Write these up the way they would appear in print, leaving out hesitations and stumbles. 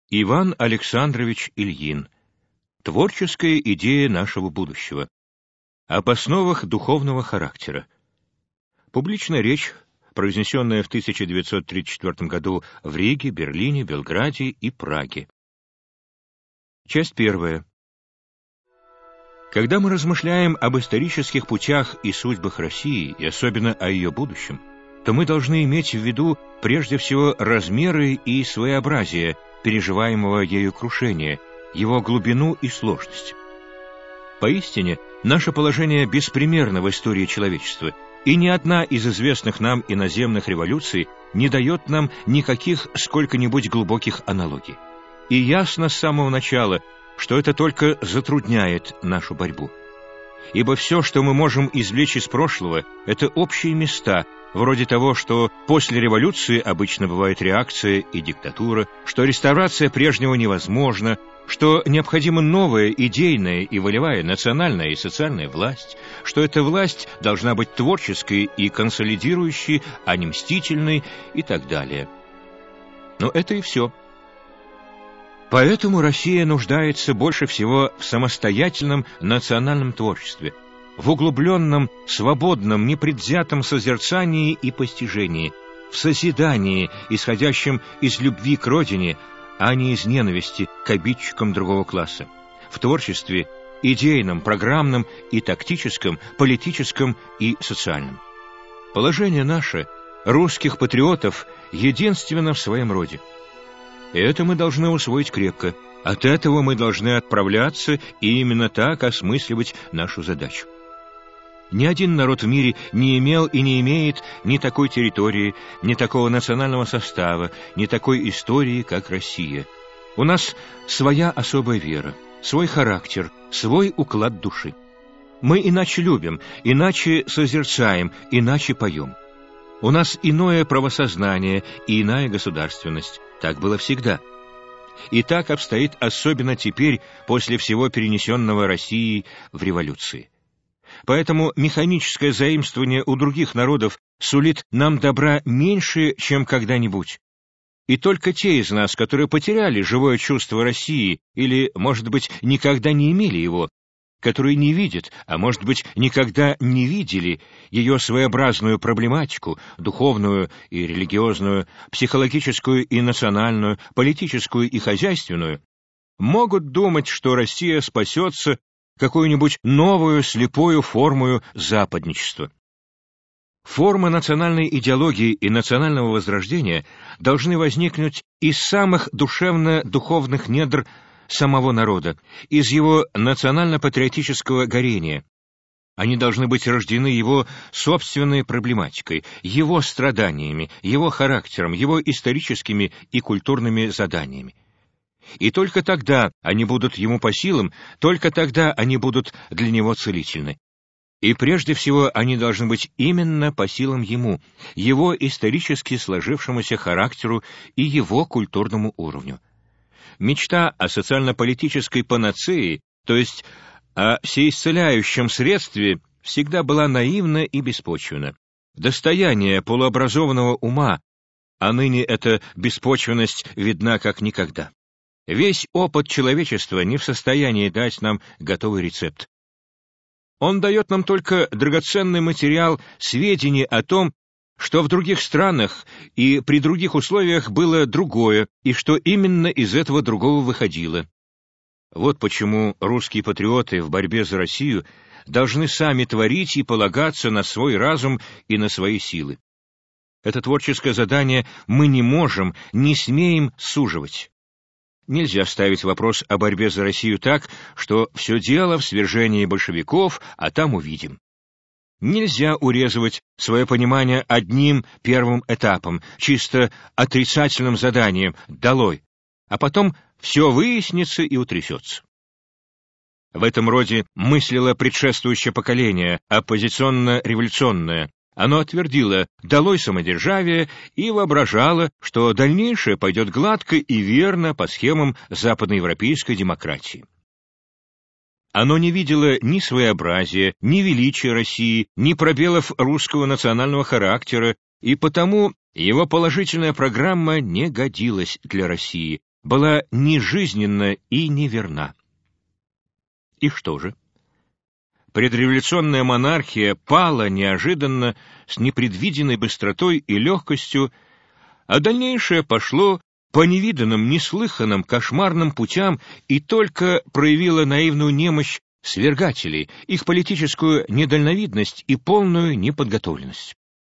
Иван Александрович Ильин. Творческая идея нашего будущего. Об основах духовного характера. Публичная речь, произнесенная в 1934 году в Риге, Берлине, Белграде и Праге. Часть первая. Когда мы размышляем об исторических путях и судьбах России, и особенно о ее будущем, то мы должны иметь в виду прежде всего размеры и своеобразие переживаемого ею крушения, его глубину и сложность. Поистине, наше положение беспримерно в истории человечества, и ни одна из известных нам иноземных революций не дает нам никаких сколько-нибудь глубоких аналогий. И ясно с самого начала, что это только затрудняет нашу борьбу. Ибо все, что мы можем извлечь из прошлого, это общие места, вроде того, что после революции обычно бывает реакция и диктатура, что реставрация прежнего невозможна, что необходима новая идейная и волевая национальная и социальная власть, что эта власть должна быть творческой и консолидирующей, а не мстительной и так далее. Но это и все. Поэтому Россия нуждается больше всего в самостоятельном национальном творчестве, в углубленном, свободном, непредвзятом созерцании и постижении, в созидании, исходящем из любви к родине, а не из ненависти к обидчикам другого класса, в творчестве идейном, программном и тактическом, политическом и социальном. Положение наше, русских патриотов, единственно в своем роде. И это мы должны усвоить крепко. От этого мы должны отправляться и именно так осмысливать нашу задачу. Ни один народ в мире не имел и не имеет ни такой территории, ни такого национального состава, ни такой истории, как Россия. У нас своя особая вера, свой характер, свой уклад души. Мы иначе любим, иначе созерцаем, иначе поем. У нас иное правосознание и иная государственность. Так было всегда. И так обстоит особенно теперь, после всего перенесенного Россией в революции. Поэтому механическое заимствование у других народов сулит нам добра меньше, чем когда-нибудь. И только те из нас, которые потеряли живое чувство России или, может быть, никогда не имели его, которые не видят, а может быть, никогда не видели ее своеобразную проблематику, духовную и религиозную, психологическую и национальную, политическую и хозяйственную, могут думать, что Россия спасется какую-нибудь новую слепую формою западничества. Формы национальной идеологии и национального возрождения должны возникнуть из самых душевно-духовных недр самого народа, из его национально-патриотического горения. Они должны быть рождены его собственной проблематикой, его страданиями, его характером, его историческими и культурными заданиями. И только тогда они будут ему по силам, только тогда они будут для него целительны. И прежде всего они должны быть именно по силам ему, его исторически сложившемуся характеру и его культурному уровню. Мечта о социально-политической панацее, то есть о всеисцеляющем средстве, всегда была наивна и беспочвенна. Достояние полуобразованного ума, а ныне эта беспочвенность видна как никогда. Весь опыт человечества не в состоянии дать нам готовый рецепт. Он дает нам только драгоценный материал сведений о том, что в других странах и при других условиях было другое, и что именно из этого другого выходило. Вот почему русские патриоты в борьбе за Россию должны сами творить и полагаться на свой разум и на свои силы. Это творческое задание мы не можем, не смеем суживать. Нельзя ставить вопрос о борьбе за Россию так, что все дело в свержении большевиков, а там увидим. Нельзя урезывать свое понимание одним первым этапом, чисто отрицательным заданием «долой», а потом все выяснится и утрясется. В этом роде мыслило предшествующее поколение, оппозиционно-революционное. Оно отвердило «долой самодержавие» и воображало, что дальнейшее пойдет гладко и верно по схемам западноевропейской демократии. Оно не видело ни своеобразия, ни величия России, ни пробелов русского национального характера, и потому его положительная программа не годилась для России, была нежизненна и неверна. И что же? Предреволюционная монархия пала неожиданно, с непредвиденной быстротой и легкостью, а дальнейшее пошло по невиданным, неслыханным, кошмарным путям и только проявило наивную немощь свергателей, их политическую недальновидность и полную неподготовленность.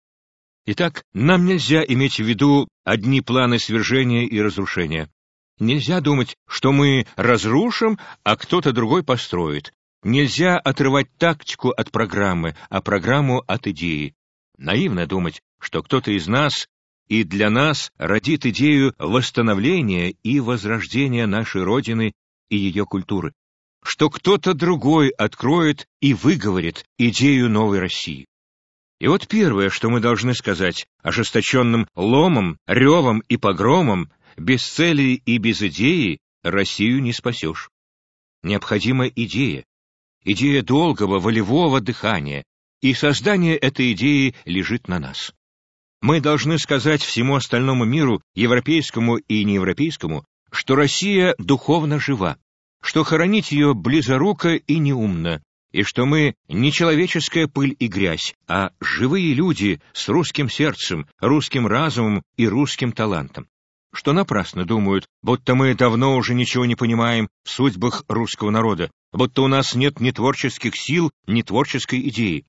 Итак, нам нельзя иметь в виду одни планы свержения и разрушения. Нельзя думать, что мы разрушим, а кто-то другой построит. Нельзя отрывать тактику от программы, а программу от идеи. Наивно думать, что кто-то из нас и для нас родит идею восстановления и возрождения нашей Родины и ее культуры, что кто-то другой откроет и выговорит идею новой России. И вот первое, что мы должны сказать, ожесточенным ломом, ревом и погромом, без цели и без идеи Россию не спасешь. Необходима идея, идея долгого волевого дыхания, и создание этой идеи лежит на нас. Мы должны сказать всему остальному миру, европейскому и неевропейскому, что Россия духовно жива, что хоронить ее близоруко и неумно, и что мы не человеческая пыль и грязь, а живые люди с русским сердцем, русским разумом и русским талантом. Что напрасно думают, будто мы давно уже ничего не понимаем в судьбах русского народа, будто у нас нет ни творческих сил, ни творческой идеи.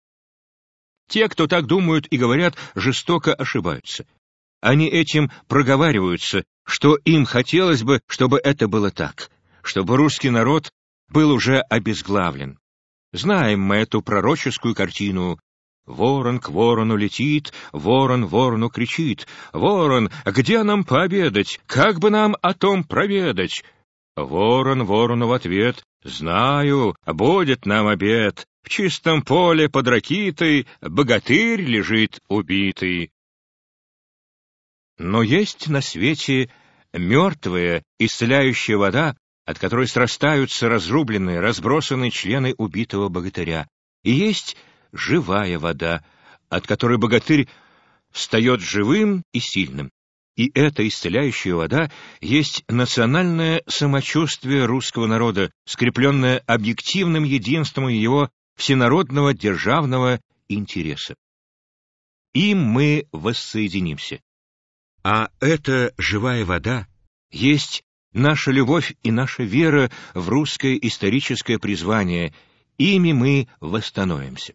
Те, кто так думают и говорят, жестоко ошибаются. Они этим проговариваются, что им хотелось бы, чтобы это было так, чтобы русский народ был уже обезглавлен. Знаем мы эту пророческую картину. Ворон к ворону летит, ворон ворону кричит: «Ворон, где нам пообедать? Как бы нам о том проведать?» Ворон ворону в ответ: «Знаю, будет нам обед. В чистом поле под ракитой богатырь лежит убитый». Но есть на свете мертвая, исцеляющая вода, от которой срастаются разрубленные, разбросанные члены убитого богатыря. И есть живая вода, от которой богатырь встает живым и сильным. И эта исцеляющая вода есть национальное самочувствие русского народа, скрепленное объективным единством его всенародного державного интереса. Им мы воссоединимся. А эта живая вода есть наша любовь и наша вера в русское историческое призвание, ими мы восстановимся.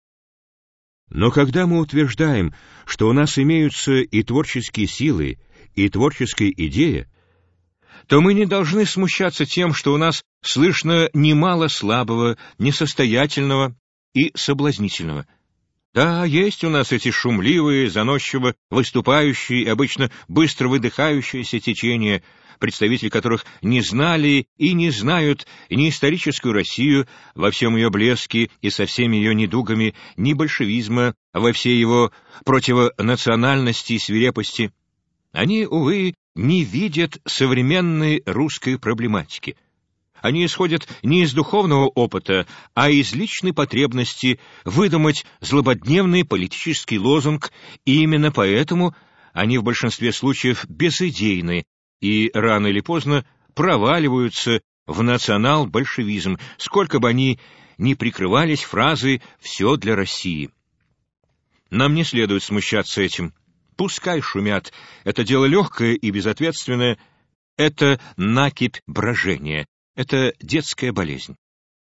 Но когда мы утверждаем, что у нас имеются и творческие силы, и творческая идея, то мы не должны смущаться тем, что у нас слышно немало слабого, несостоятельного и соблазнительного. Да, есть у нас эти шумливые, заносчиво выступающие и обычно быстро выдыхающиеся течения, представители которых не знали и не знают ни историческую Россию во всем ее блеске и со всеми ее недугами, ни большевизма во всей его противонациональности и свирепости. Они, увы, не видят современной русской проблематики. Они исходят не из духовного опыта, а из личной потребности выдумать злободневный политический лозунг, и именно поэтому они в большинстве случаев безидейны и рано или поздно проваливаются в национал-большевизм, сколько бы они ни прикрывались фразой «все для России». Нам не следует смущаться этим. Пускай шумят, это дело легкое и безответственное, это накипь брожения. Это детская болезнь.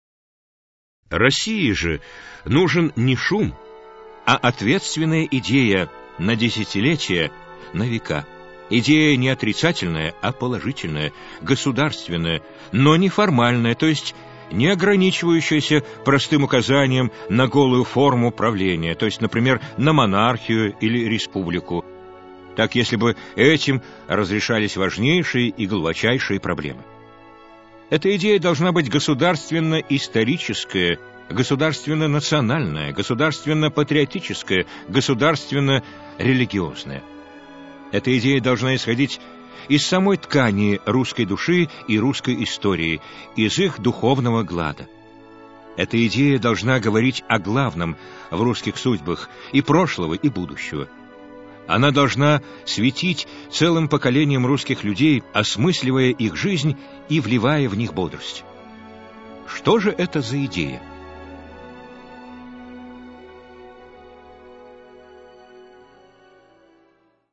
России же нужен не шум, а ответственная идея на десятилетия, на века. Идея не отрицательная, а положительная, государственная, но не формальная, то есть не ограничивающаяся простым указанием на голую форму правления, то есть, например, на монархию или республику. Так, если бы этим разрешались важнейшие и глубочайшие проблемы. Эта идея должна быть государственно-историческая, государственно-национальная, государственно-патриотическая, государственно-религиозная. Эта идея должна исходить из самой ткани русской души и русской истории, из их духовного глада. Эта идея должна говорить о главном в русских судьбах и прошлого, и будущего. Она должна светить целым поколениям русских людей, осмысливая их жизнь и вливая в них бодрость. Что же это за идея?